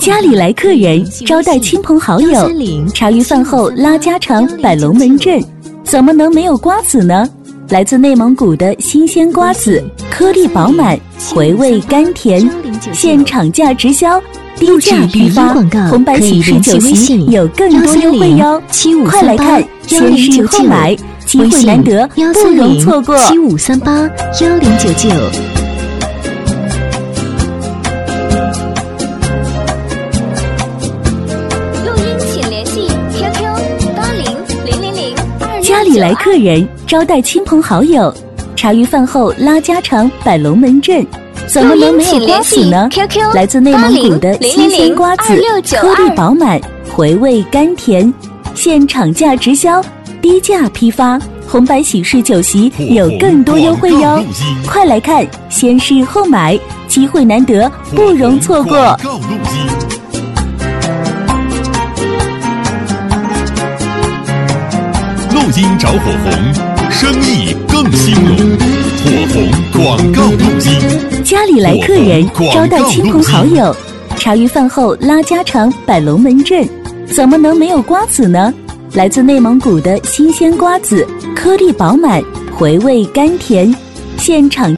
家里来客人，招待亲朋好友，茶余饭后拉家常，摆龙门阵，怎么能没有瓜子呢？来自内蒙古的新鲜瓜子，颗粒饱满，回味甘甜，现厂价直销，低价批发，红白喜事酒席有更多优惠哟！快来看，先试后买，机会难得，不容错过。 75381099。 家里来客人，招待亲朋好友，茶余饭后拉家常，摆龙门阵，怎么能没有瓜子呢？来自内蒙古的新鲜瓜子，颗粒饱满，回味甘甜，现厂价直销，低价批发，红白喜事酒席有更多优惠哟！快来看，先试后买，机会难得，不容错过。 录音找火红，生意更兴隆。火红广告录音。 家里来客人，招待亲朋好友，茶余饭后拉家常，摆龙门阵，怎么能没有瓜子呢？来自内蒙古的新鲜瓜子，颗粒饱满，回味甘甜，现厂